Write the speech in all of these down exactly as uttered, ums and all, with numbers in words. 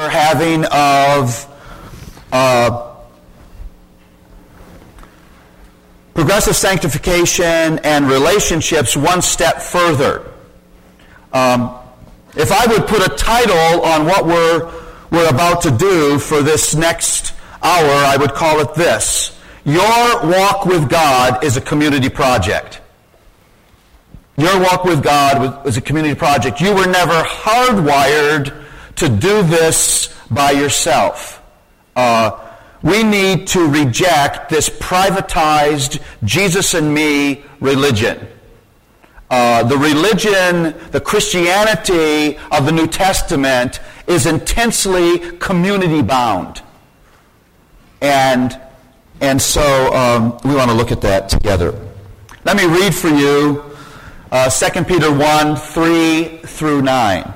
we're having of uh, progressive sanctification and relationships one step further. Um, if I would put a title on what we're we're about to do for this next hour, I would call it this: Your walk with God is a community project. Your walk with God is a community project. You were never hardwired to do this by yourself. Uh, we need to reject this privatized Jesus and me religion. Uh, the religion, the Christianity of the New Testament is intensely community bound. And, and so um, we want to look at that together. Let me read for you Uh, Second Peter one, three through nine.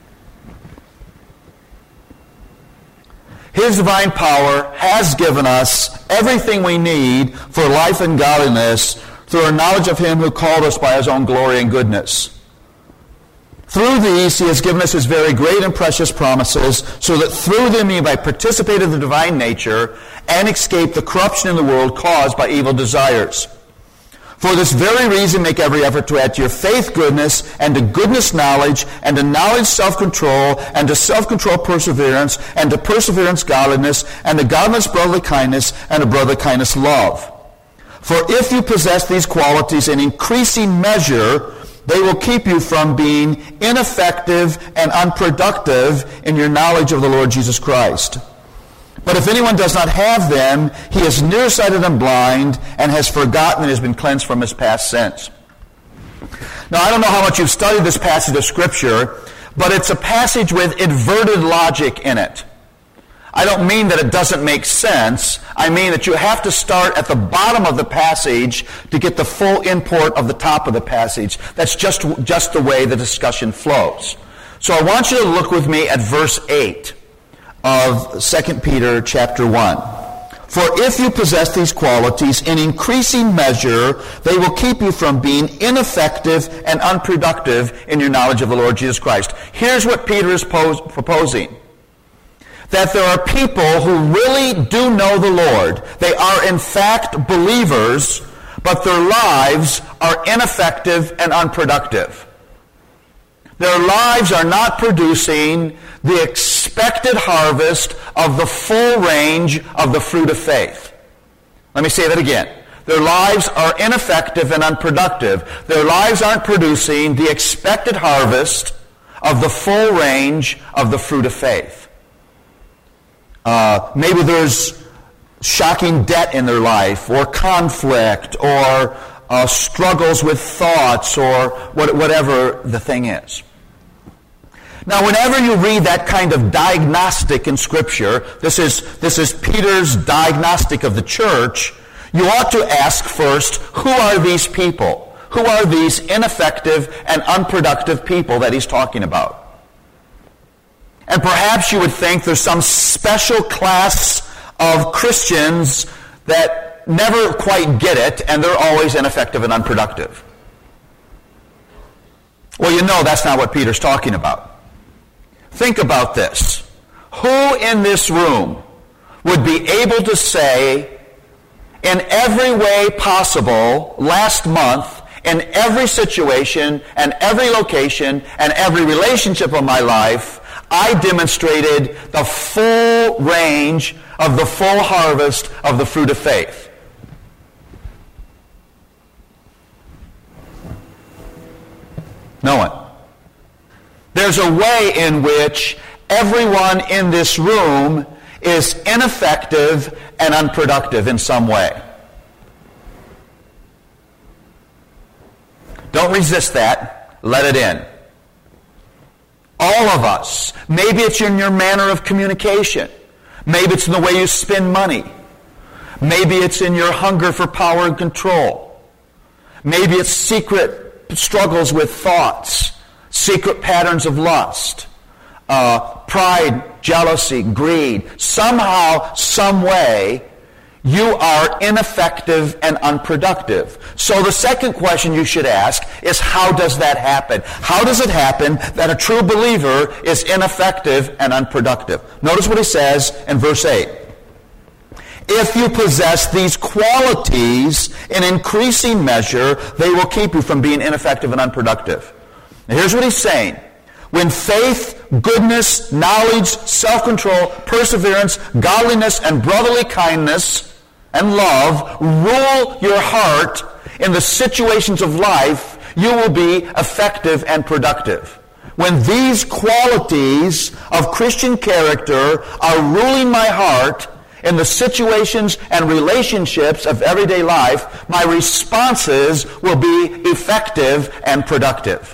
His divine power has given us everything we need for life and godliness through our knowledge of Him who called us by His own glory and goodness. Through these He has given us His very great and precious promises, so that through them you might participate in the divine nature and escape the corruption in the world caused by evil desires. For this very reason, make every effort to add to your faith goodness, and to goodness knowledge, and to knowledge self-control, and to self-control perseverance, and to perseverance godliness, and to godliness brotherly kindness, and to brotherly kindness love. For if you possess these qualities in increasing measure, they will keep you from being ineffective and unproductive in your knowledge of the Lord Jesus Christ. But if anyone does not have them, he is nearsighted and blind, and has forgotten and has been cleansed from his past sins. Now, I don't know how much you've studied this passage of Scripture, but it's a passage with inverted logic in it. I don't mean that it doesn't make sense. I mean that you have to start at the bottom of the passage to get the full import of the top of the passage. That's just, just the way the discussion flows. So I want you to look with me at verse eight. Of Second Peter chapter one. For if you possess these qualities in increasing measure, they will keep you from being ineffective and unproductive in your knowledge of the Lord Jesus Christ. Here's what Peter is pos- proposing. That there are people who really do know the Lord. They are in fact believers, but their lives are ineffective and unproductive. Their lives are not producing the expected harvest of the full range of the fruit of faith. Let me say that again. Their lives are ineffective and unproductive. Their lives aren't producing the expected harvest of the full range of the fruit of faith. Uh, maybe there's shocking debt in their life, or conflict, or uh, struggles with thoughts, or what, whatever the thing is. Now, whenever you read that kind of diagnostic in Scripture, this is, this is Peter's diagnostic of the church, you ought to ask first, who are these people? Who are these ineffective and unproductive people that he's talking about? And perhaps you would think there's some special class of Christians that never quite get it, and they're always ineffective and unproductive. Well, you know that's not what Peter's talking about. Think about this. Who in this room would be able to say, in every way possible, last month, in every situation, and every location, and every relationship of my life, I demonstrated the full range of the full harvest of the fruit of faith? No one. There's a way in which everyone in this room is ineffective and unproductive in some way. Don't resist that. Let it in. All of us. Maybe it's in your manner of communication. Maybe it's in the way you spend money. Maybe it's in your hunger for power and control. Maybe it's secret struggles with thoughts. Secret patterns of lust, uh, pride, jealousy, greed. Somehow, some way, you are ineffective and unproductive. So the second question you should ask is, how does that happen? How does it happen that a true believer is ineffective and unproductive? Notice what he says in verse eight. If you possess these qualities in increasing measure, they will keep you from being ineffective and unproductive. Now here's what he's saying. When faith, goodness, knowledge, self-control, perseverance, godliness, and brotherly kindness and love rule your heart in the situations of life, you will be effective and productive. When these qualities of Christian character are ruling my heart in the situations and relationships of everyday life, my responses will be effective and productive.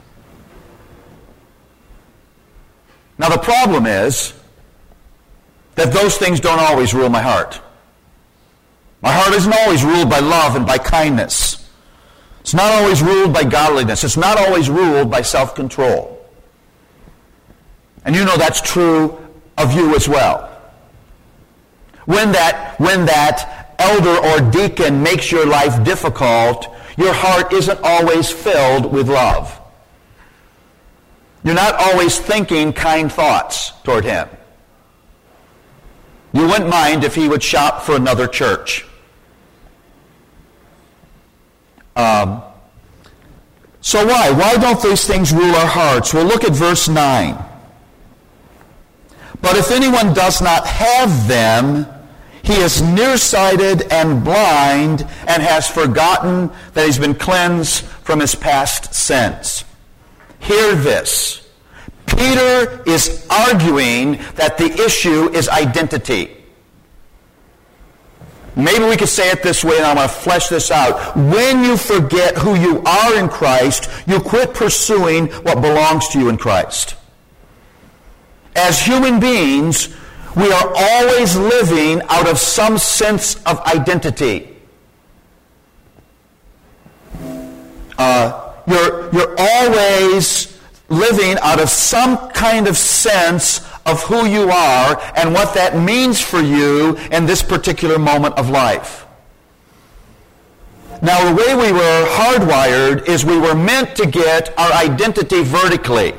Now the problem is that those things don't always rule my heart. My heart isn't always ruled by love and by kindness. It's not always ruled by godliness. It's not always ruled by self-control. And you know that's true of you as well. When that, when that elder or deacon makes your life difficult, your heart isn't always filled with love. You're not always thinking kind thoughts toward him. You wouldn't mind if he would shop for another church. Um, so why? Why don't these things rule our hearts? Well, look at verse nine. But if anyone does not have them, he is nearsighted and blind and has forgotten that he's been cleansed from his past sins. Hear this. Peter is arguing that the issue is identity. Maybe we could say it this way, and I'm going to flesh this out. When you forget who you are in Christ, you quit pursuing what belongs to you in Christ. As human beings, we are always living out of some sense of identity. Uh, you're, you're always living out of some kind of sense of who you are and what that means for you in this particular moment of life. Now, the way we were hardwired is we were meant to get our identity vertically.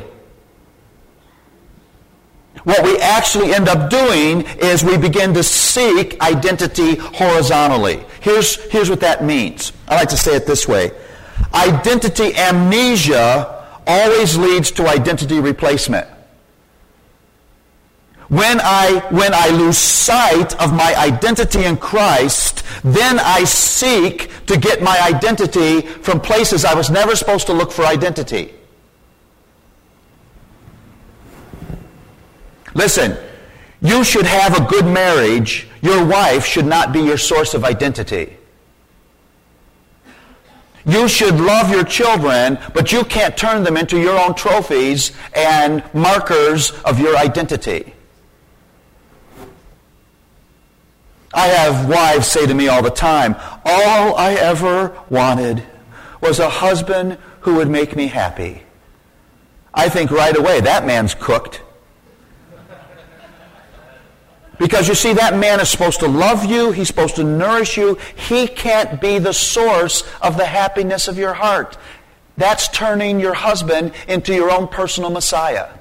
What we actually end up doing is we begin to seek identity horizontally. Here's, here's what that means. I like to say it this way. Identity amnesia always leads to identity replacement. When I, when I lose sight of my identity in Christ, then I seek to get my identity from places I was never supposed to look for identity. Listen, you should have a good marriage. Your wife should not be your source of identity. You should love your children, but you can't turn them into your own trophies and markers of your identity. I have wives say to me all the time, all I ever wanted was a husband who would make me happy. I think right away, that man's cooked. Because you see, that man is supposed to love you. He's supposed to nourish you. He can't be the source of the happiness of your heart. That's turning your husband into your own personal Messiah.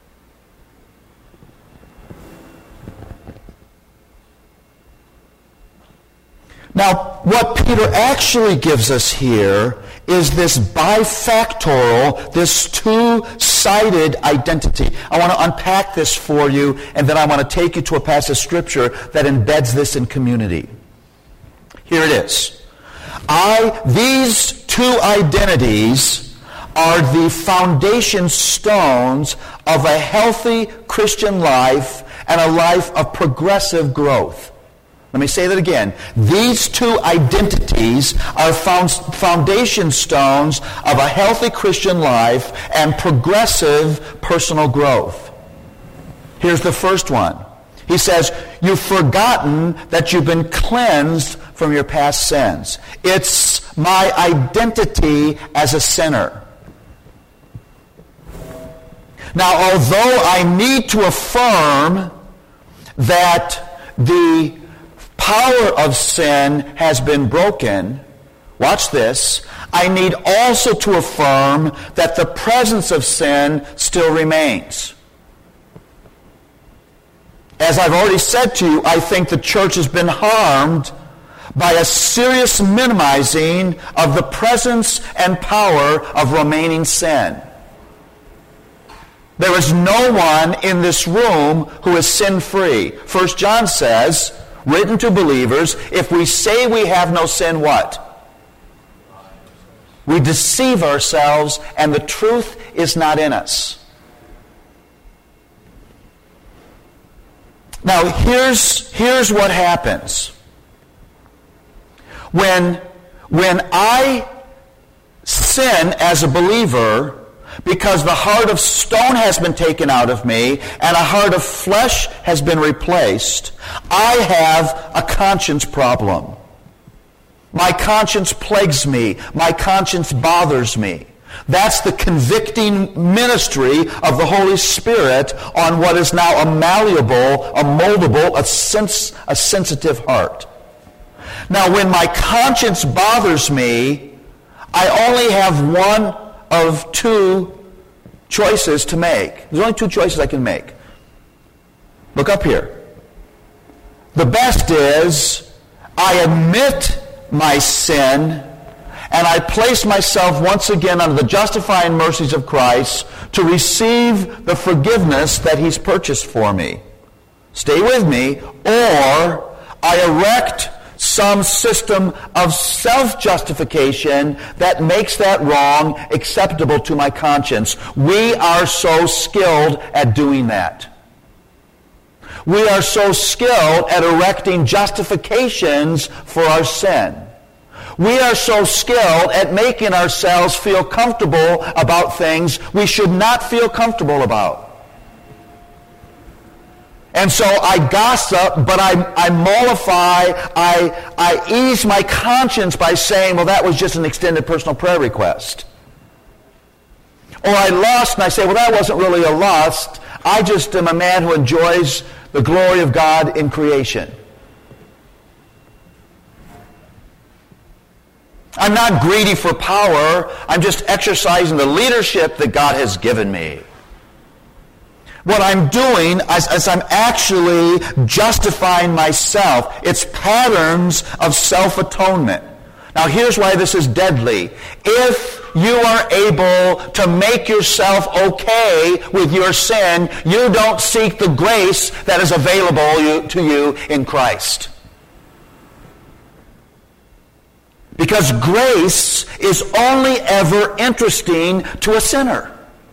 Now, what Peter actually gives us here is this bifactorial, this two-sided identity. I want to unpack this for you, and then I want to take you to a passage of Scripture that embeds this in community. Here it is. I, these two identities are the foundation stones of a healthy Christian life and a life of progressive growth. Let me say that again. These two identities are foundation stones of a healthy Christian life and progressive personal growth. Here's the first one. He says, you've forgotten that you've been cleansed from your past sins. It's my identity as a sinner. Now, although I need to affirm that the power of sin has been broken, watch this, I need also to affirm that the presence of sin still remains. As I've already said to you, I think the church has been harmed by a serious minimizing of the presence and power of remaining sin. There is no one in this room who is sin-free. First John says, written to believers, if we say we have no sin, what? We deceive ourselves, and the truth is not in us. Now, here's, here's what happens. When, when I sin as a believer, because the heart of stone has been taken out of me and a heart of flesh has been replaced, I have a conscience problem. My conscience plagues me. My conscience bothers me. That's the convicting ministry of the Holy Spirit on what is now a malleable, a moldable, a, sens- a sensitive heart. Now, when my conscience bothers me, I only have one of two choices to make. There's only two choices I can make. Look up here. The best is I admit my sin and I place myself once again under the justifying mercies of Christ to receive the forgiveness that He's purchased for me. Stay with me. Or I erect some system of self-justification that makes that wrong acceptable to my conscience. We are so skilled at doing that. We are so skilled at erecting justifications for our sin. We are so skilled at making ourselves feel comfortable about things we should not feel comfortable about. And so I gossip, but I, I mollify, I, I ease my conscience by saying, well, that was just an extended personal prayer request. Or I lust, and I say, well, that wasn't really a lust. I just am a man who enjoys the glory of God in creation. I'm not greedy for power. I'm just exercising the leadership that God has given me. What I'm doing is, is I'm actually justifying myself. It's patterns of self-atonement. Now here's why this is deadly. If you are able to make yourself okay with your sin, you don't seek the grace that is available to you in Christ. Because grace is only ever interesting to a sinner.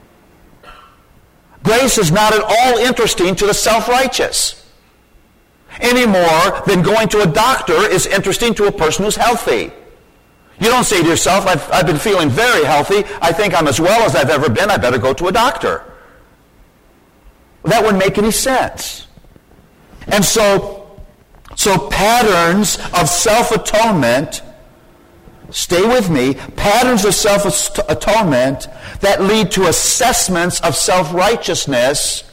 Grace is not at all interesting to the self-righteous, any more than going to a doctor is interesting to a person who's healthy. You don't say to yourself, I've, I've been feeling very healthy, I think I'm as well as I've ever been, I better go to a doctor. That wouldn't make any sense. And so, so patterns of self-atonement, stay with me, patterns of self-atonement that lead to assessments of self-righteousness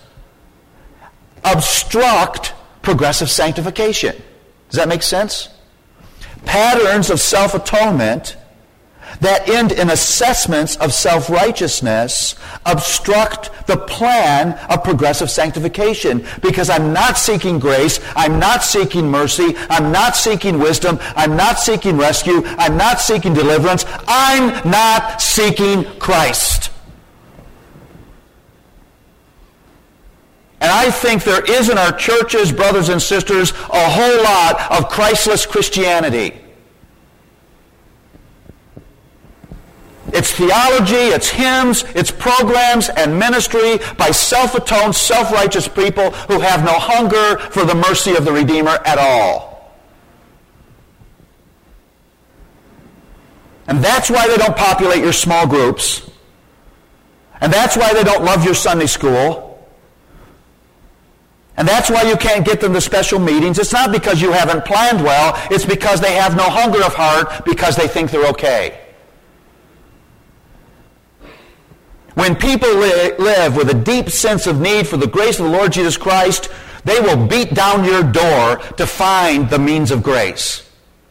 obstruct progressive sanctification. Does that make sense? Patterns of self-atonement that end in assessments of self-righteousness obstruct the plan of progressive sanctification, because I'm not seeking grace, I'm not seeking mercy, I'm not seeking wisdom, I'm not seeking rescue, I'm not seeking deliverance, I'm not seeking Christ. And I think there is in our churches, brothers and sisters, a whole lot of Christless Christianity. It's theology, it's hymns, it's programs and ministry by self-atoned, self-righteous people who have no hunger for the mercy of the Redeemer at all. And that's why they don't populate your small groups. And that's why they don't love your Sunday school. And that's why you can't get them to special meetings. It's not because you haven't planned well. It's because they have no hunger of heart because they think they're okay. When people li- live with a deep sense of need for the grace of the Lord Jesus Christ, They will beat down your door to find the means of grace.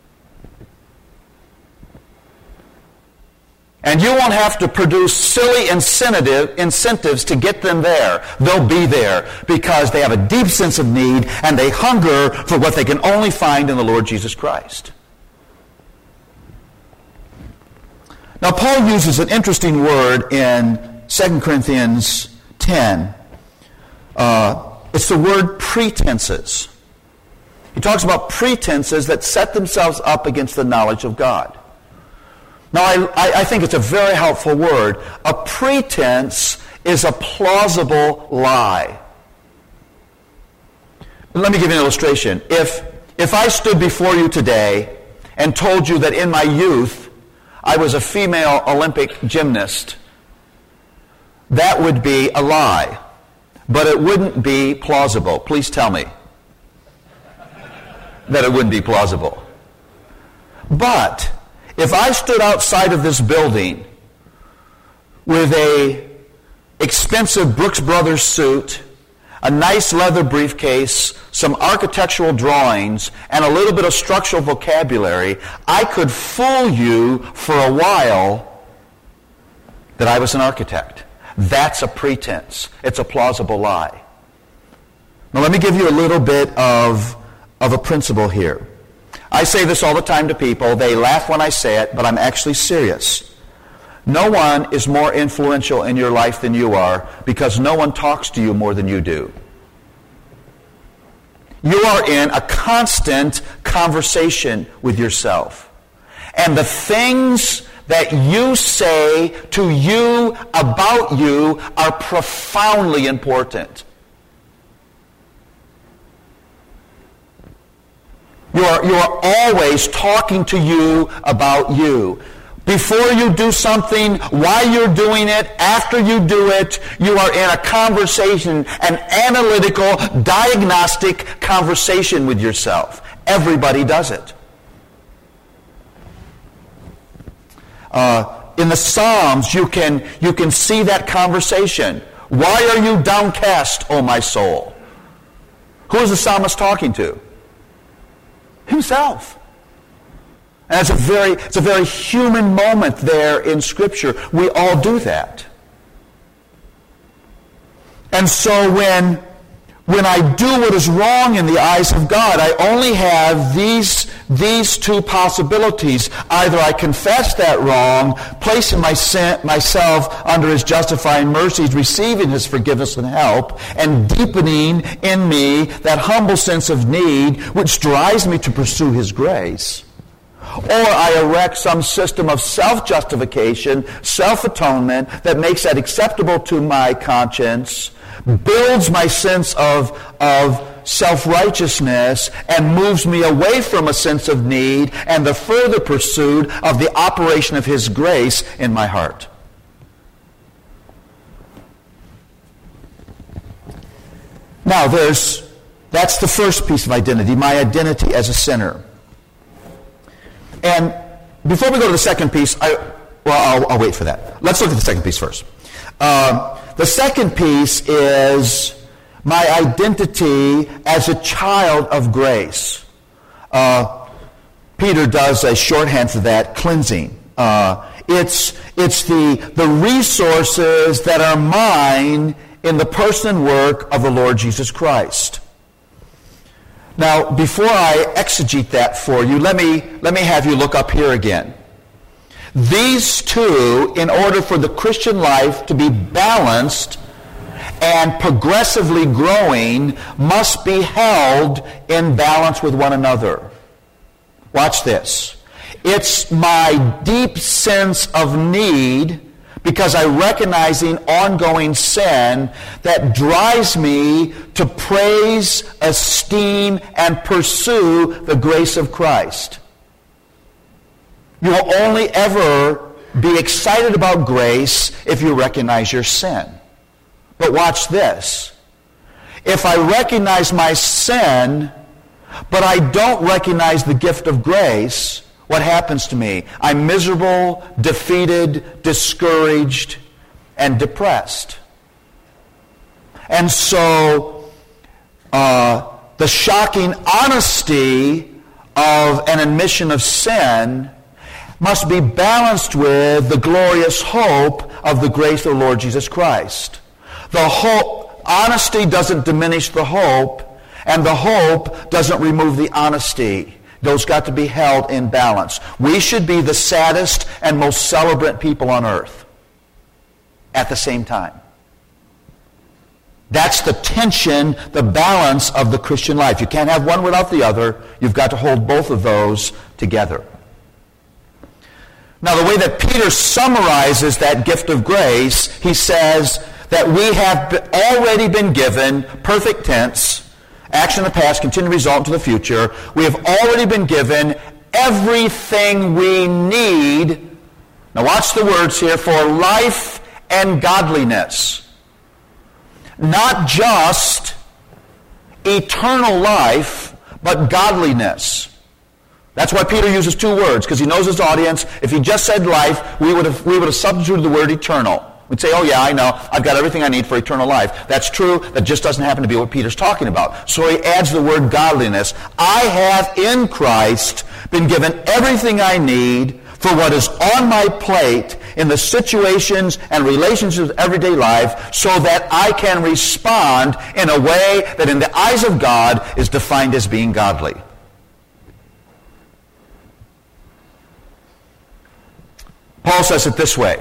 And you won't have to produce silly incentive, incentives to get them there. They'll be there because they have a deep sense of need and they hunger for what they can only find in the Lord Jesus Christ. Now, Paul uses an interesting word in Second Corinthians ten. Uh, it's the word pretenses. He talks about pretenses that set themselves up against the knowledge of God. Now, I, I think it's a very helpful word. A pretense is a plausible lie. Let me give you an illustration. If, if I stood before you today and told you that in my youth I was a female Olympic gymnast, that would be a lie. But it wouldn't be plausible. Please tell me that it wouldn't be plausible. But if I stood outside of this building with a expensive Brooks Brothers suit, a nice leather briefcase, some architectural drawings, and a little bit of structural vocabulary, I could fool you for a while that I was an architect. That's a pretense. It's a plausible lie. Now let me give you a little bit of, of a principle here. I say this all the time to people. They laugh when I say it, but I'm actually serious. No one is more influential in your life than you are because no one talks to you more than you do. You are in a constant conversation with yourself. And the things that you say to you about you are profoundly important. You are, you are always talking to you about you. Before you do something, while you're doing it, after you do it, you are in a conversation, an analytical, diagnostic conversation with yourself. Everybody does it. Uh, in the Psalms, you can, you can see that conversation. Why are you downcast, O my soul? Who is the psalmist talking to? Himself. And it's a very, it's a very human moment there in Scripture. We all do that. And so when, when I do what is wrong in the eyes of God, I only have these, these two possibilities. Either I confess that wrong, placing my sin, myself under His justifying mercies, receiving His forgiveness and help, and deepening in me that humble sense of need which drives me to pursue His grace. Or I erect some system of self-justification, self-atonement that makes that acceptable to my conscience, builds my sense of, of self-righteousness, and moves me away from a sense of need and the further pursuit of the operation of His grace in my heart. Now, there's that's the first piece of identity, my identity as a sinner. And before we go to the second piece, I, well, I'll, I'll wait for that. Let's look at the second piece first. Uh, the second piece is my identity as a child of grace. Uh, Peter does a shorthand for that, cleansing. Uh, it's it's the, the resources that are mine in the person and work of the Lord Jesus Christ. Now, before I exegete that for you, let me, let me have you look up here again. These two, in order for the Christian life to be balanced and progressively growing, must be held in balance with one another. Watch this. It's my deep sense of need, because I recognizing ongoing sin, that drives me to praise, esteem, and pursue the grace of Christ. You will only ever be excited about grace if you recognize your sin. But watch this. If I recognize my sin, but I don't recognize the gift of grace, what happens to me? I'm miserable, defeated, discouraged, and depressed. And so, uh, the shocking honesty of an admission of sin must be balanced with the glorious hope of the grace of the Lord Jesus Christ. The hope, honesty doesn't diminish the hope, and the hope doesn't remove the honesty. Those got to be held in balance. We should be the saddest and most celebrant people on earth at the same time. That's the tension, the balance of the Christian life. You can't have one without the other. You've got to hold both of those together. Now, the way that Peter summarizes that gift of grace, he says that we have already been given, perfect tense, action in the past, continued result into the future. We have already been given everything we need. Now watch the words here, for life and godliness. Not just eternal life, but godliness. That's why Peter uses two words, because he knows his audience. If he just said life, we would have we would have substituted the word eternal. We'd say, oh yeah, I know, I've got everything I need for eternal life. That's true, that just doesn't happen to be what Peter's talking about. So he adds the word godliness. I have in Christ been given everything I need for what is on my plate in the situations and relationships of everyday life, so that I can respond in a way that in the eyes of God is defined as being godly. Paul says it this way: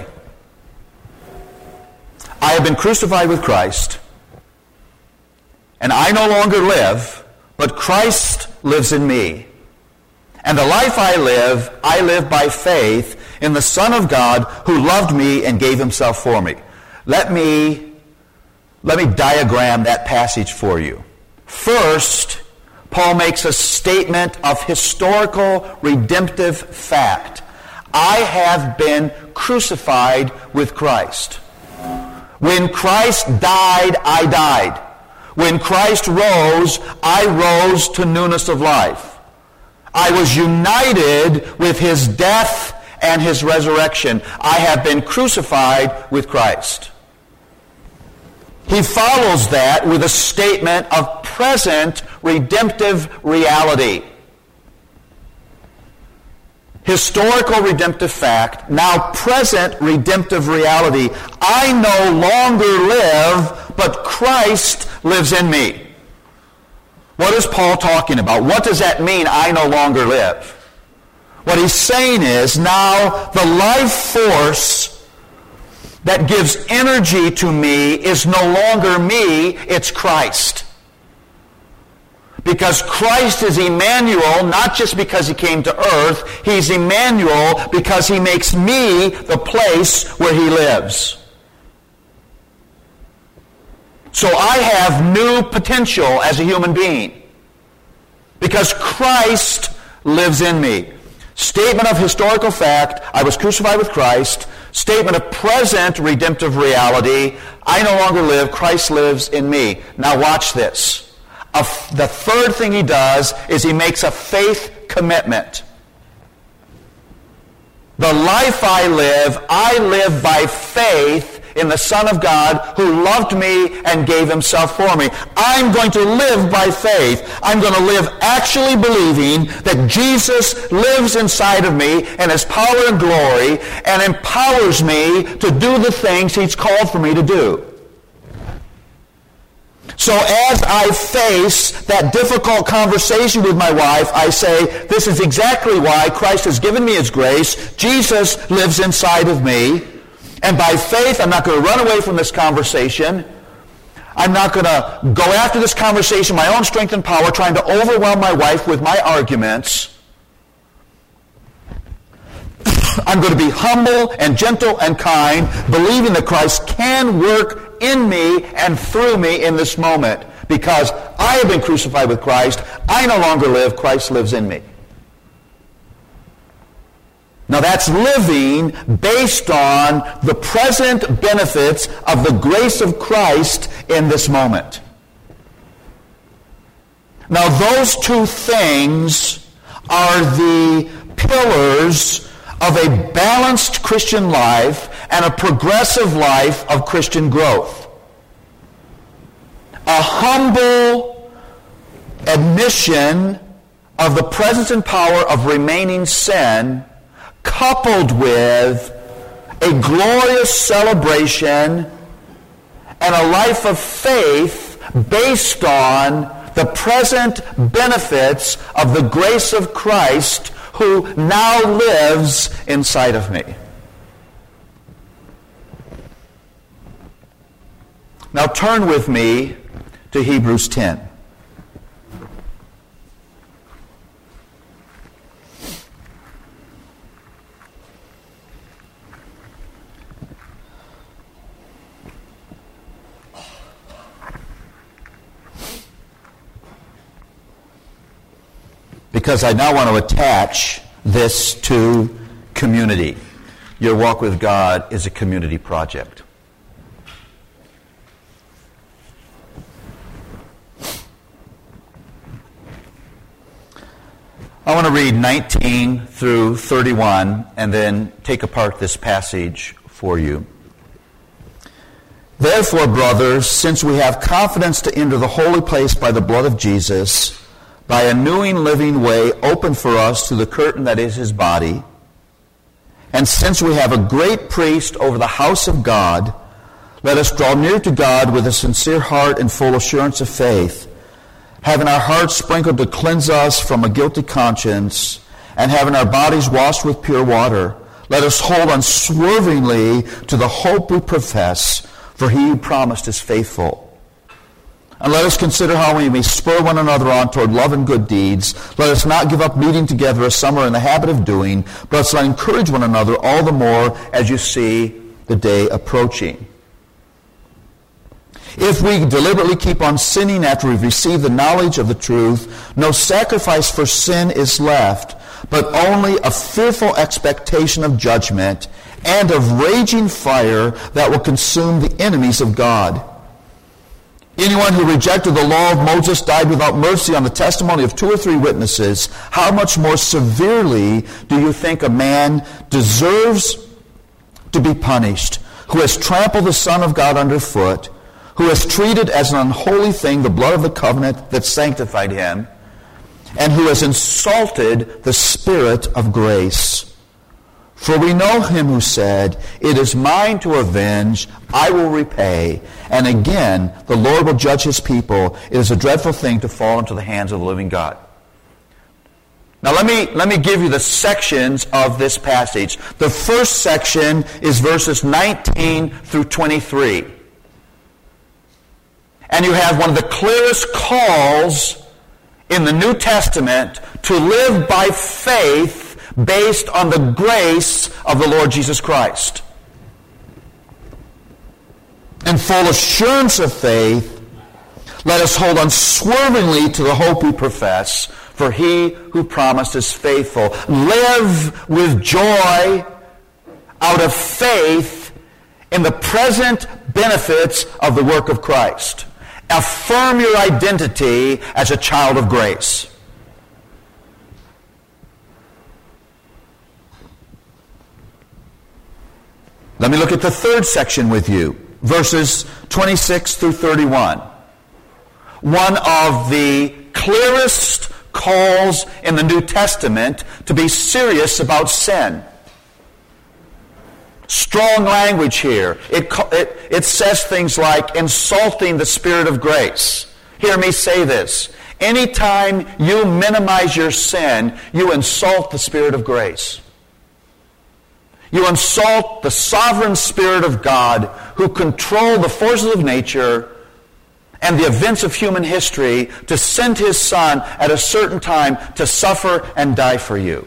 I have been crucified with Christ, and I no longer live, but Christ lives in me. And the life I live, I live by faith in the Son of God who loved me and gave himself for me. Let me, let me diagram that passage for you. First, Paul makes a statement of historical redemptive fact. I have been crucified with Christ. When Christ died, I died. When Christ rose, I rose to newness of life. I was united with his death and his resurrection. I have been crucified with Christ. He follows that with a statement of present redemptive reality. Historical redemptive fact, now present redemptive reality. I no longer live, but Christ lives in me. What is Paul talking about? What does that mean, I no longer live? What he's saying is, now the life force that gives energy to me is no longer me, it's Christ. Because Christ is Emmanuel, not just because he came to earth, he's Emmanuel because he makes me the place where he lives. So I have new potential as a human being because Christ lives in me. Statement of historical fact, I was crucified with Christ. Statement of present redemptive reality, I no longer live, Christ lives in me. Now watch this. A f- the third thing he does is he makes a faith commitment. The life I live, I live by faith in the Son of God who loved me and gave himself for me. I'm going to live by faith. I'm going to live actually believing that Jesus lives inside of me in his power and glory and empowers me to do the things he's called for me to do. So as I face that difficult conversation with my wife, I say, this is exactly why Christ has given me his grace. Jesus lives inside of me. And by faith, I'm not going to run away from this conversation. I'm not going to go after this conversation, my own strength and power, trying to overwhelm my wife with my arguments. I'm going to be humble and gentle and kind, believing that Christ can work in me and through me in this moment. Because I have been crucified with Christ. I no longer live. Christ lives in me. Now that's living based on the present benefits of the grace of Christ in this moment. Now those two things are the pillars of a balanced Christian life and a progressive life of Christian growth. A humble, admission of the presence and power of remaining sin, coupled with a glorious celebration and a life of faith based on the present benefits of the grace of Christ who now lives inside of me. Now turn with me to Hebrews ten. Because I now want to attach this to community. Your walk with God is a community project. I want to read nineteen through thirty-one and then take apart this passage for you. Therefore, brothers, since we have confidence to enter the holy place by the blood of Jesus, by a new and living way opened for us through the curtain that is his body, and since we have a great priest over the house of God, let us draw near to God with a sincere heart and full assurance of faith, having our hearts sprinkled to cleanse us from a guilty conscience, and having our bodies washed with pure water, let us hold unswervingly to the hope we profess, for he who promised is faithful. And let us consider how we may spur one another on toward love and good deeds. Let us not give up meeting together as some are in the habit of doing, but let us encourage one another all the more as you see the day approaching. If we deliberately keep on sinning after we've received the knowledge of the truth, no sacrifice for sin is left, but only a fearful expectation of judgment and of raging fire that will consume the enemies of God. Anyone who rejected the law of Moses died without mercy on the testimony of two or three witnesses. How much more severely do you think a man deserves to be punished who has trampled the Son of God underfoot, who has treated as an unholy thing the blood of the covenant that sanctified him, and who has insulted the Spirit of grace? For we know him who said, "It is mine to avenge, I will repay." And again, the Lord will judge his people. It is a dreadful thing to fall into the hands of the living God. Now let me, let me give you the sections of this passage. The first section is verses nineteen through twenty-three. And you have one of the clearest calls in the New Testament to live by faith based on the grace of the Lord Jesus Christ. In full assurance of faith, let us hold unswervingly to the hope we profess, for he who promised is faithful. Live with joy out of faith in the present benefits of the work of Christ. Affirm your identity as a child of grace. Let me look at the third section with you, verses twenty-six through thirty-one. One of the clearest calls in the New Testament to be serious about sin. Strong language here. It, it, it says things like insulting the Spirit of grace. Hear me say this. Anytime you minimize your sin, you insult the Spirit of grace. You insult the sovereign Spirit of God who controlled the forces of nature and the events of human history to send his Son at a certain time to suffer and die for you.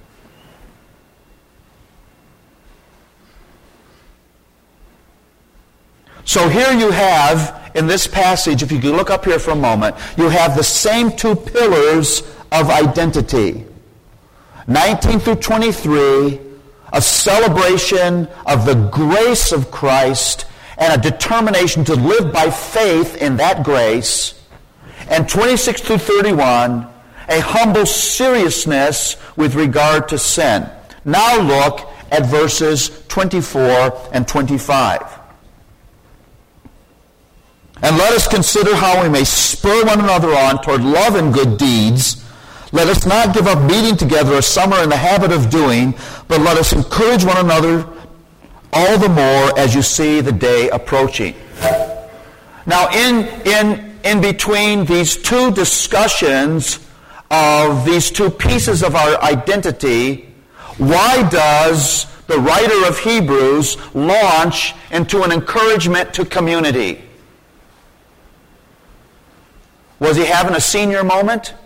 So here you have, in this passage, if you can look up here for a moment, you have the same two pillars of identity. nineteen through twenty-three, a celebration of the grace of Christ and a determination to live by faith in that grace. And twenty-six through thirty-one, a humble seriousness with regard to sin. Now look at verses twenty-four and twenty-five. And let us consider how we may spur one another on toward love and good deeds. Let us not give up meeting together as some are in the habit of doing, but let us encourage one another all the more as you see the day approaching. Now, in, in, in between these two discussions of these two pieces of our identity, why does the writer of Hebrews launch into an encouragement to community? Was he having a senior moment?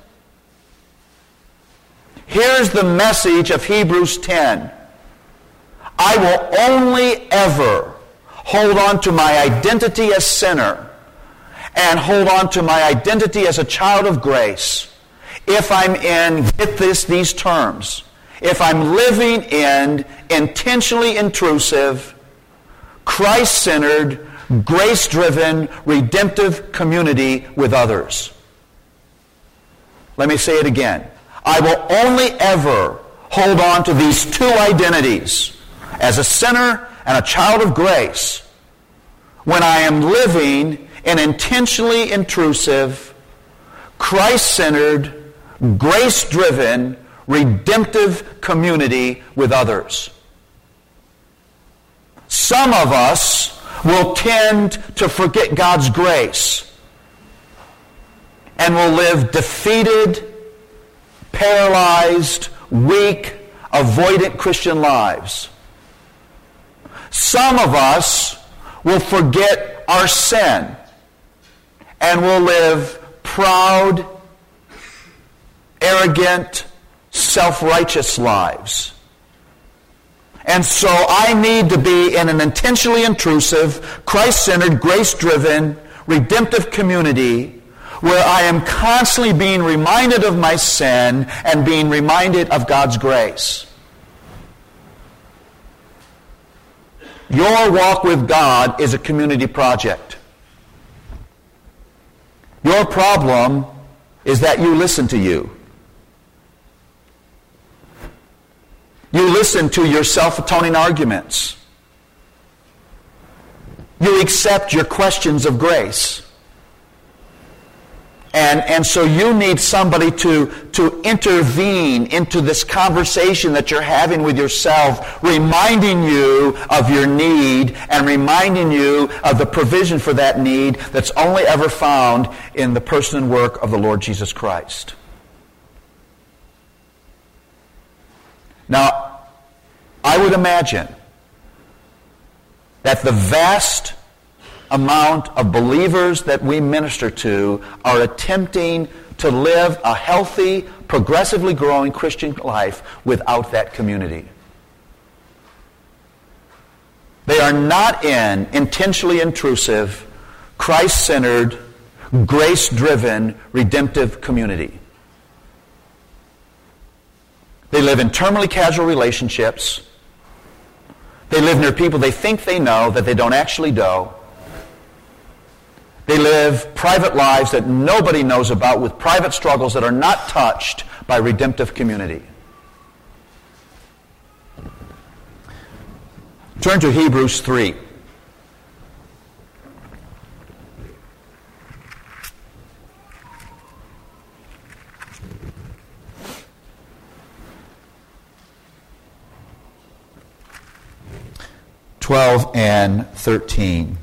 Here's the message of Hebrews ten. I will only ever hold on to my identity as sinner and hold on to my identity as a child of grace if I'm in, get this, these terms, if I'm living in intentionally intrusive, Christ-centered, grace-driven, redemptive community with others. Let me say it again. I will only ever hold on to these two identities as a sinner and a child of grace when I am living in intentionally intrusive, Christ-centered, grace-driven, redemptive community with others. Some of us will tend to forget God's grace and will live defeated, paralyzed, weak, avoidant Christian lives. Some of us will forget our sin and will live proud, arrogant, self-righteous lives. And so I need to be in an intentionally intrusive, Christ-centered, grace-driven, redemptive community where I am constantly being reminded of my sin and being reminded of God's grace. Your walk with God is a community project. Your problem is that you listen to you. You listen to your self-atoning arguments. You accept your questions of grace. And, and so you need somebody to, to intervene into this conversation that you're having with yourself, reminding you of your need and reminding you of the provision for that need that's only ever found in the person and work of the Lord Jesus Christ. Now, I would imagine that the vast amount of believers that we minister to are attempting to live a healthy, progressively growing Christian life without that community. They are not in intentionally intrusive, Christ-centered, grace-driven, redemptive community. They live in terminally casual relationships. They live near people they think they know that they don't actually know. They live private lives that nobody knows about with private struggles that are not touched by redemptive community. Turn to Hebrews three. twelve and thirteen.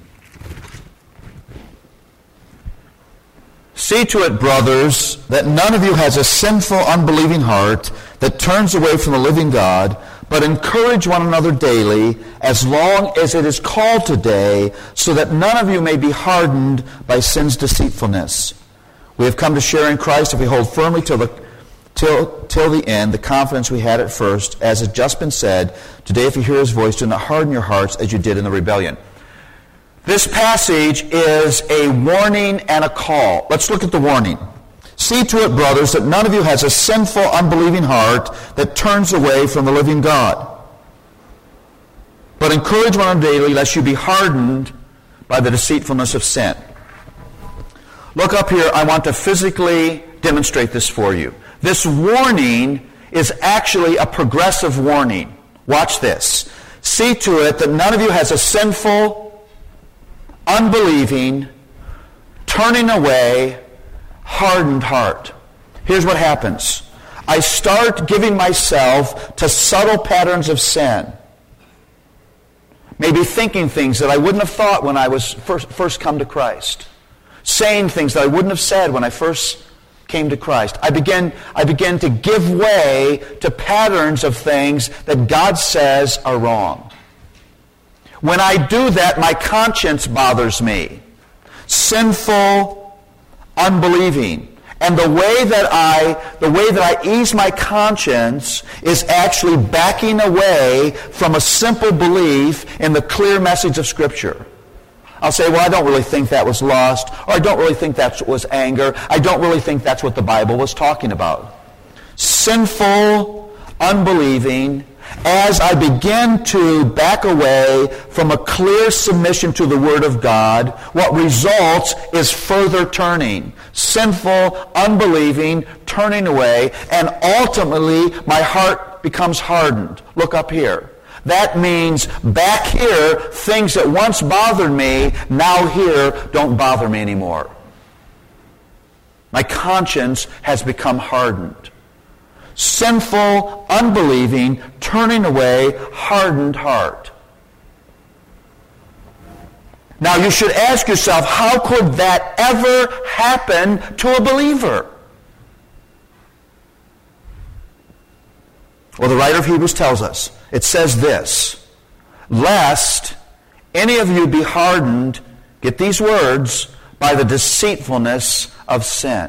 See to it, brothers, that none of you has a sinful, unbelieving heart that turns away from the living God, but encourage one another daily, as long as it is called today, so that none of you may be hardened by sin's deceitfulness. We have come to share in Christ if we hold firmly till the, till, till the end the confidence we had at first. As has just been said, today if you hear his voice, do not harden your hearts as you did in the rebellion. This passage is a warning and a call. Let's look at the warning. See to it, brothers, that none of you has a sinful, unbelieving heart that turns away from the living God. But encourage one another daily, lest you be hardened by the deceitfulness of sin. Look up here. I want to physically demonstrate this for you. This warning is actually a progressive warning. Watch this. See to it that none of you has a sinful, unbelieving, turning away, hardened heart. Here's what happens. I start giving myself to subtle patterns of sin. Maybe thinking things that I wouldn't have thought when I was first, first come to Christ. Saying things that I wouldn't have said when I first came to Christ. I begin, I begin to give way to patterns of things that God says are wrong. When I do that, my conscience bothers me. Sinful, unbelieving. And the way that I, the way that I ease my conscience is actually backing away from a simple belief in the clear message of Scripture. I'll say, well, I don't really think that was lust, or I don't really think that was anger. I don't really think that's what the Bible was talking about. Sinful, unbelieving, as I begin to back away from a clear submission to the Word of God, what results is further turning. Sinful, unbelieving, turning away, and ultimately my heart becomes hardened. Look up here. That means back here, things that once bothered me, now here don't bother me anymore. My conscience has become hardened. Sinful, unbelieving, turning away, hardened heart. Now you should ask yourself, how could that ever happen to a believer? Well, the writer of Hebrews tells us. It says this, lest any of you be hardened, get these words, by the deceitfulness of sin.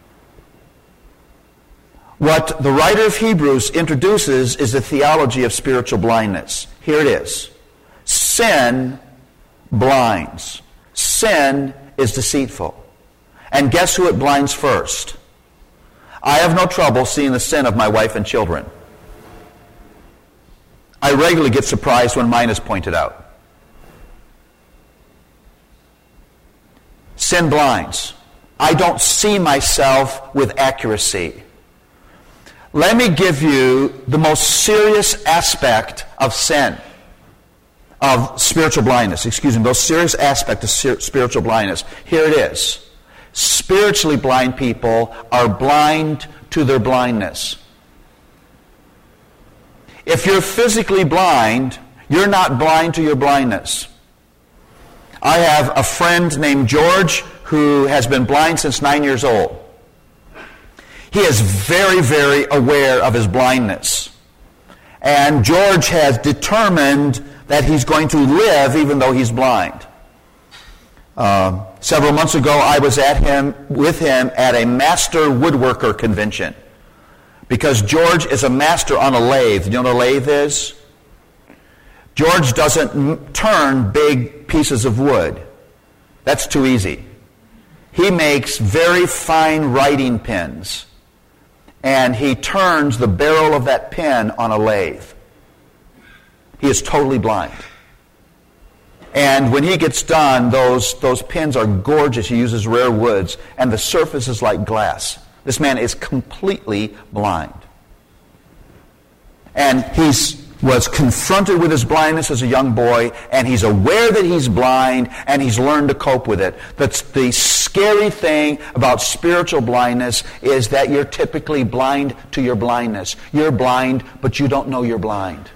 What the writer of Hebrews introduces is the theology of spiritual blindness. Here it is. Sin blinds. Sin is deceitful. And guess who it blinds first? I have no trouble seeing the sin of my wife and children. I regularly get surprised when mine is pointed out. Sin blinds. I don't see myself with accuracy. Let me give you the most serious aspect of sin, of spiritual blindness. Excuse me, the most serious aspect of spiritual blindness. Here it is. Spiritually blind people are blind to their blindness. If you're physically blind, you're not blind to your blindness. I have a friend named George who has been blind since nine years old. He is very, very aware of his blindness. And George has determined that he's going to live even though he's blind. Uh, several months ago, I was at him with him at a master woodworker convention. Because George is a master on a lathe. You know what a lathe is? George doesn't m- turn big pieces of wood. That's too easy. He makes very fine writing pens. And he turns the barrel of that pen on a lathe. He is totally blind. And when he gets done, those, those pens are gorgeous. He uses rare woods. And the surface is like glass. This man is completely blind. And he was confronted with his blindness as a young boy, and he's aware that he's blind, and he's learned to cope with it. That's the scary thing about spiritual blindness is that you're typically blind to your blindness. You're blind, but you don't know you're blind.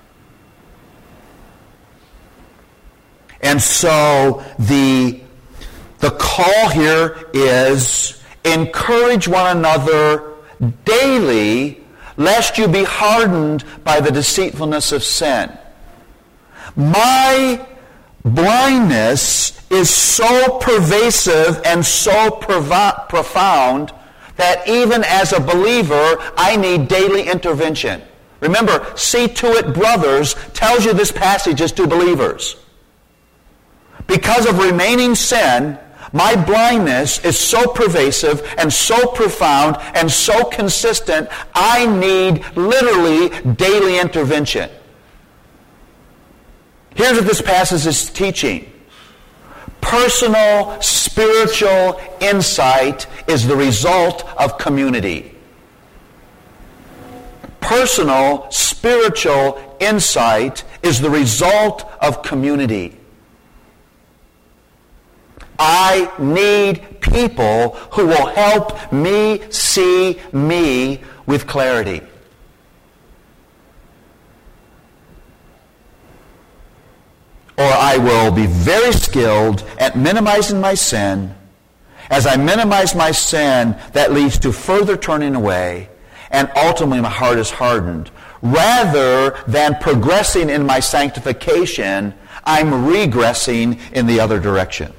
And so the, the call here is encourage one another daily, lest you be hardened by the deceitfulness of sin. My blindness is so pervasive and so provo- profound that even as a believer, I need daily intervention. Remember, See to It Brothers tells you this passage is to believers. Because of remaining sin, my blindness is so pervasive and so profound and so consistent, I need literally daily intervention. Here's what this passage is teaching. Personal spiritual insight is the result of community. Personal spiritual insight is the result of community. I need people who will help me see me with clarity. Or I will be very skilled at minimizing my sin. As I minimize my sin, that leads to further turning away, and ultimately my heart is hardened. Rather than progressing in my sanctification, I'm regressing in the other direction.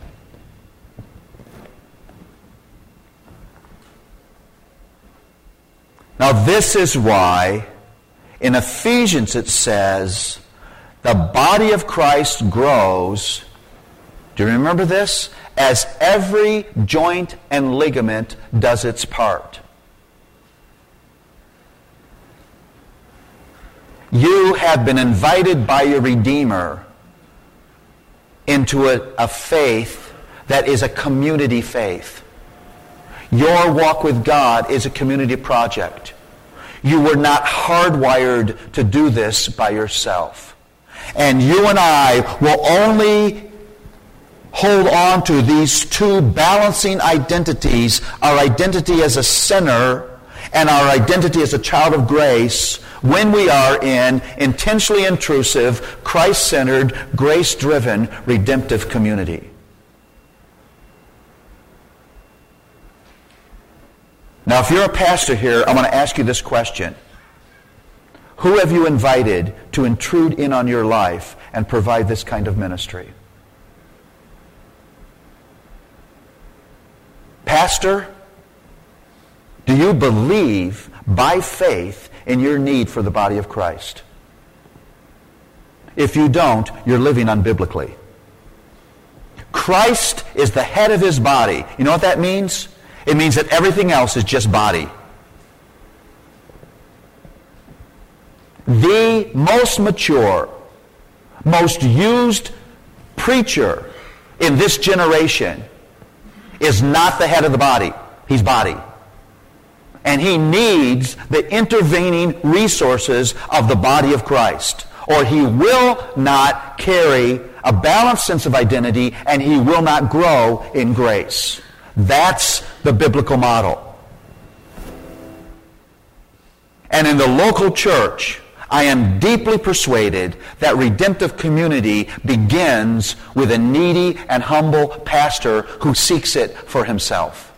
Now this is why in Ephesians it says, the body of Christ grows, do you remember this? As every joint and ligament does its part. You have been invited by your Redeemer into a, a faith that is a community faith. Your walk with God is a community project. You were not hardwired to do this by yourself. And you and I will only hold on to these two balancing identities, our identity as a sinner and our identity as a child of grace, when we are in intentionally intrusive, Christ-centered, grace-driven, redemptive community. Now, if you're a pastor here, I want to ask you this question. Who have you invited to intrude in on your life and provide this kind of ministry? Pastor, do you believe by faith in your need for the body of Christ? If you don't, you're living unbiblically. Christ is the head of his body. You know what that means? It means that everything else is just body. The most mature, most used preacher in this generation is not the head of the body. He's body. And he needs the intervening resources of the body of Christ, or he will not carry a balanced sense of identity and he will not grow in grace. That's the biblical model. And in the local church, I am deeply persuaded that redemptive community begins with a needy and humble pastor who seeks it for himself.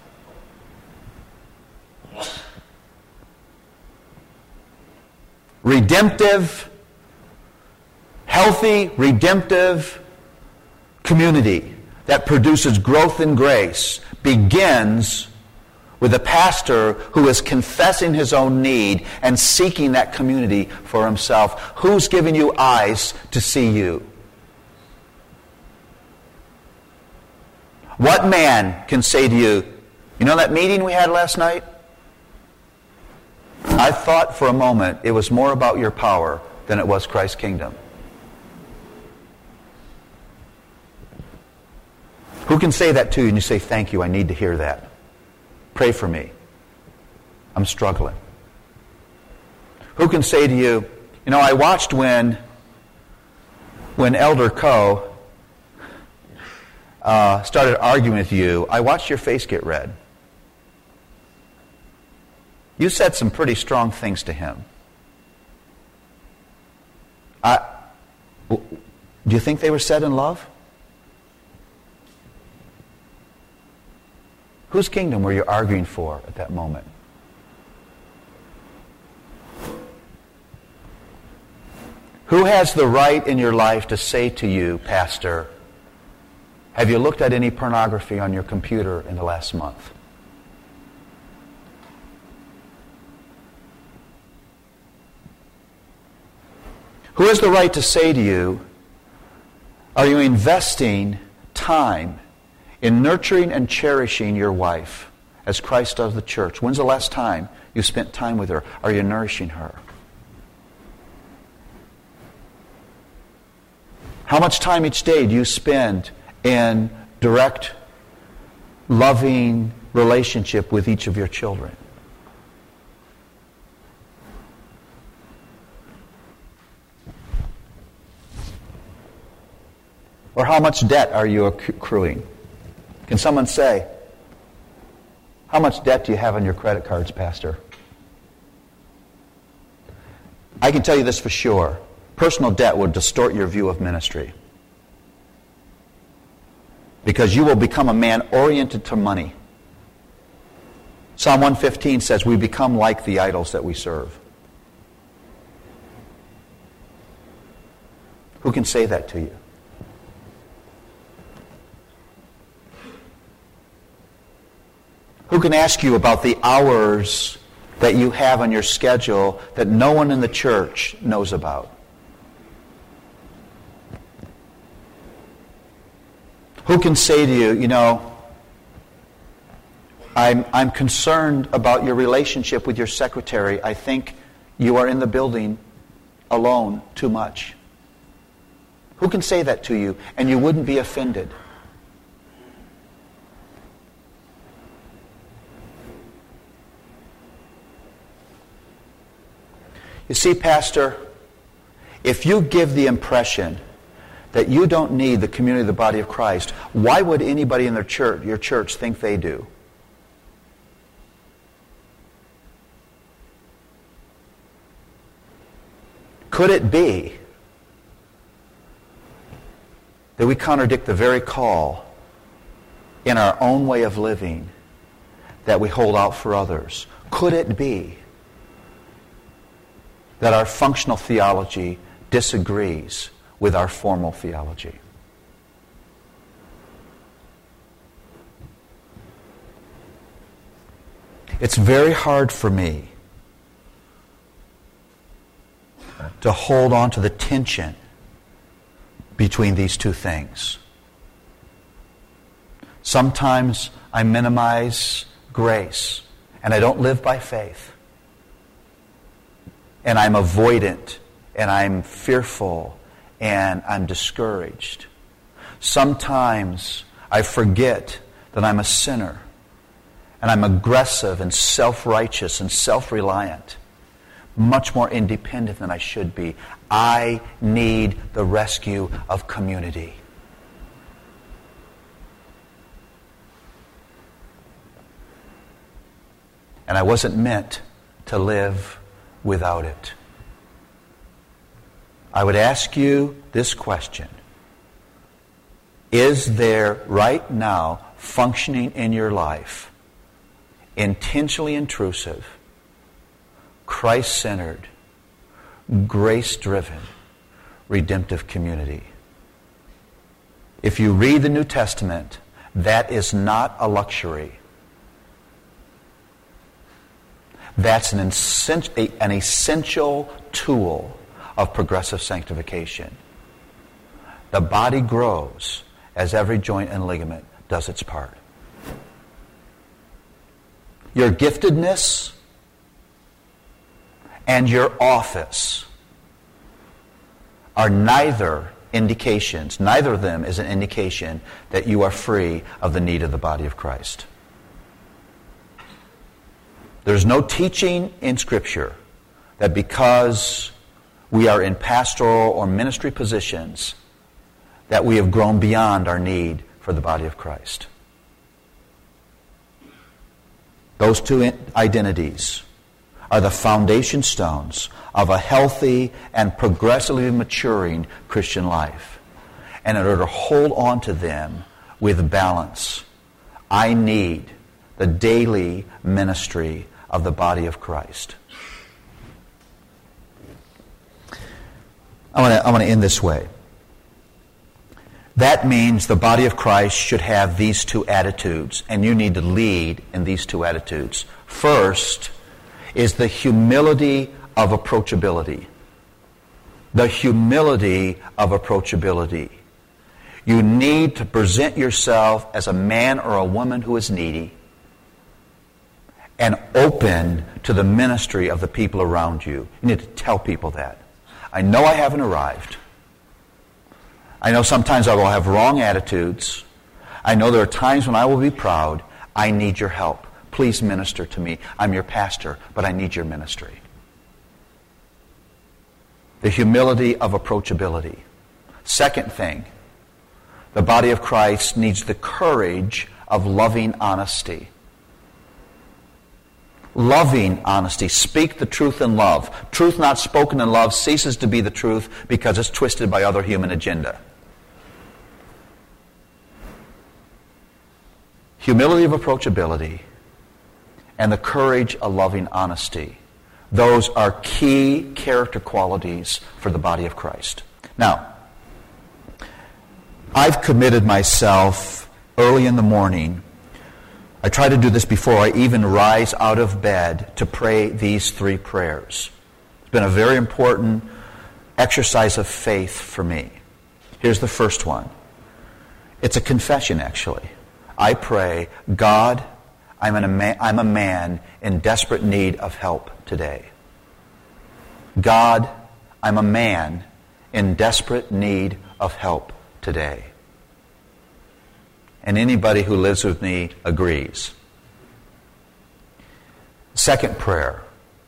Redemptive, healthy, redemptive community that produces growth in grace begins with a pastor who is confessing his own need and seeking that community for himself. Who's giving you eyes to see you? What man can say to you, you know that meeting we had last night? I thought for a moment it was more about your power than it was Christ's kingdom. Who can say that to you and you say, thank you, I need to hear that. Pray for me. I'm struggling. Who can say to you, you know, I watched when when Elder Coe uh, started arguing with you, I watched your face get red. You said some pretty strong things to him. I, do you think they were said in love? Whose kingdom were you arguing for at that moment? Who has the right in your life to say to you, Pastor, have you looked at any pornography on your computer in the last month? Who has the right to say to you, are you investing time in nurturing and cherishing your wife as Christ does the church? When's the last time you spent time with her? Are you nourishing her? How much time each day do you spend in direct, loving relationship with each of your children? Or how much debt are you accruing? Can someone say, how much debt do you have on your credit cards, Pastor? I can tell you this for sure. Personal debt will distort your view of ministry. Because you will become a man oriented to money. Psalm one fifteen says we become like the idols that we serve. Who can say that to you? Who can ask you about the hours that you have on your schedule that no one in the church knows about? Who can say to you, you know, I'm, I'm concerned about your relationship with your secretary. I think you are in the building alone too much. Who can say that to you and you wouldn't be offended? You see, Pastor, if you give the impression that you don't need the community of the body of Christ, why would anybody in their church, your church think they do? Could it be that we contradict the very call in our own way of living that we hold out for others? Could it be that our functional theology disagrees with our formal theology? It's very hard for me to hold on to the tension between these two things. Sometimes I minimize grace and I don't live by faith. And I'm avoidant and I'm fearful and I'm discouraged. Sometimes I forget that I'm a sinner and I'm aggressive and self-righteous and self-reliant, much more independent than I should be. I need the rescue of community. And I wasn't meant to live without it. I would ask you this question. Is there right now functioning in your life intentionally intrusive, Christ-centered, grace-driven, redemptive community? If you read the New Testament, that is not a luxury. That's an essential, an essential tool of progressive sanctification. The body grows as every joint and ligament does its part. Your giftedness and your office are neither indications, neither of them is an indication that you are free of the need of the body of Christ. There's no teaching in Scripture that because we are in pastoral or ministry positions that we have grown beyond our need for the body of Christ. Those two identities are the foundation stones of a healthy and progressively maturing Christian life. And in order to hold on to them with balance, I need the daily ministry of the body of Christ. I want to I want to end this way. That means the body of Christ should have these two attitudes, and you need to lead in these two attitudes. First is the humility of approachability. The humility of approachability. You need to present yourself as a man or a woman who is needy and open to the ministry of the people around you. You need to tell people that. I know I haven't arrived. I know sometimes I will have wrong attitudes. I know there are times when I will be proud. I need your help. Please minister to me. I'm your pastor, but I need your ministry. The humility of approachability. Second thing, the body of Christ needs the courage of loving honesty. Loving honesty. Speak the truth in love. Truth not spoken in love ceases to be the truth because it's twisted by other human agenda. Humility of approachability and the courage of loving honesty. Those are key character qualities for the body of Christ. Now, I've committed myself early in the morning. I try to do this before I even rise out of bed to pray these three prayers. It's been a very important exercise of faith for me. Here's the first one. It's a confession, actually. I pray, God, I'm, an, I'm a man in desperate need of help today. God, I'm a man in desperate need of help today. And anybody who lives with me agrees. Second prayer.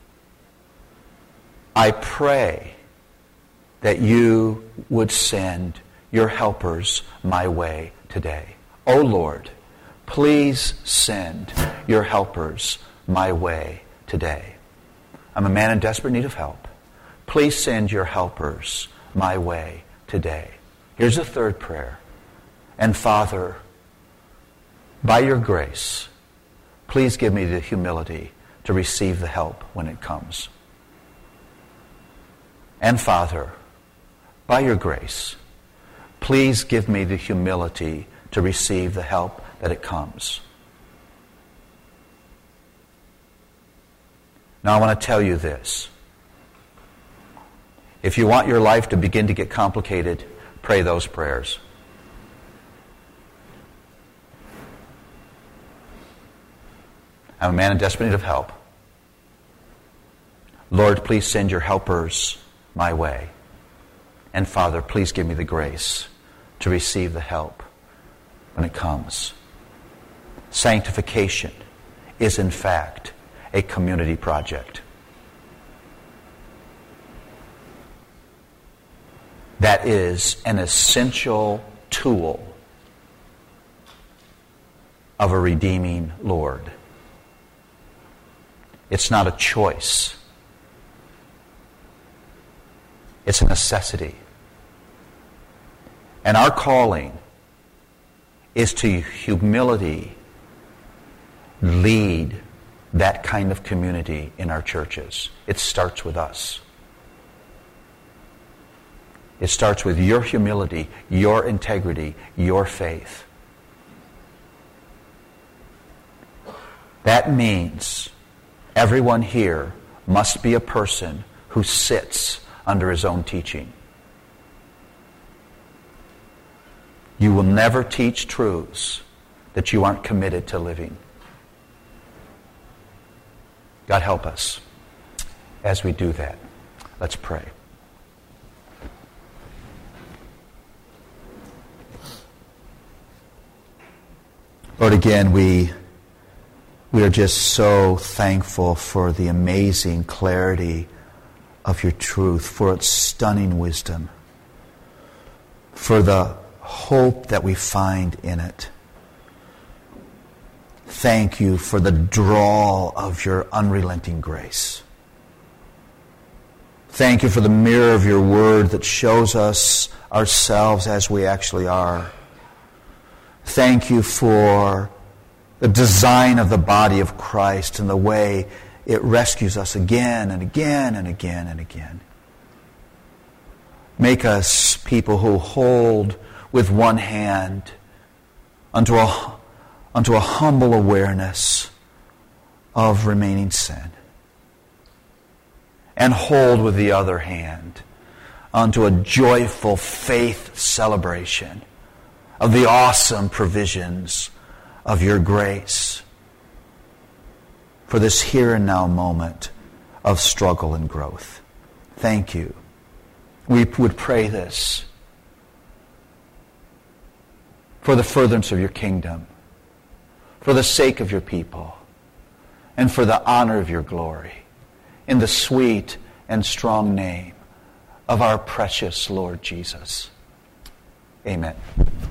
I pray that you would send your helpers my way today. Oh Lord, please send your helpers my way today. I'm a man in desperate need of help. Please send your helpers my way today. Here's a third prayer. And Father, by your grace, please give me the humility to receive the help when it comes. And Father, by your grace, please give me the humility to receive the help that it comes. Now I want to tell you this. If you want your life to begin to get complicated, pray those prayers. I'm a man in desperate need of help. Lord, please send your helpers my way. And Father, please give me the grace to receive the help when it comes. Sanctification is, in fact, a community project. That is an essential tool of a redeeming Lord. It's not a choice. It's a necessity. And our calling is to humility lead that kind of community in our churches. It starts with us. It starts with your humility, your integrity, your faith. That means everyone here must be a person who sits under his own teaching. You will never teach truths that you aren't committed to living. God help us as we do that. Let's pray. Lord, again, we we are just so thankful for the amazing clarity of your truth, for its stunning wisdom, for the hope that we find in it. Thank you for the draw of your unrelenting grace. Thank you for the mirror of your word that shows us ourselves as we actually are. Thank you for the design of the body of Christ and the way it rescues us again and again and again and again. Make us people who hold with one hand unto a, unto a humble awareness of remaining sin, and hold with the other hand unto a joyful faith celebration of the awesome provisions of your grace for this here and now moment of struggle and growth. Thank you. We would pray this for the furtherance of your kingdom, for the sake of your people, and for the honor of your glory, in the sweet and strong name of our precious Lord Jesus. Amen.